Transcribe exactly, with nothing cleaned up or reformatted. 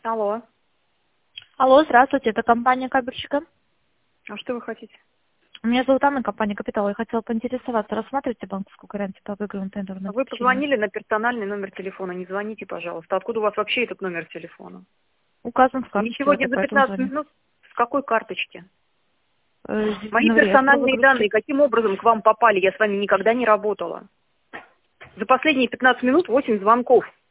Алло. Алло, здравствуйте, это компания кабельщика. А что вы хотите? Меня зовут Анна, компания «Капитал». Я хотела поинтересоваться, рассматриваете банковскую гарантию по выигранному тендерному Вы обеспечению? позвонили на персональный номер телефона. Не звоните, пожалуйста. Откуда у вас вообще этот номер телефона? Указан в Мне карточке, вот сегодня я за поэтому пятнадцать звоню. минут с какой карточки? Э, здесь Мои на реестр персональные выгрузки. данные каким образом к вам попали? Я с вами никогда не работала. За последние пятнадцать минут восемь звонков.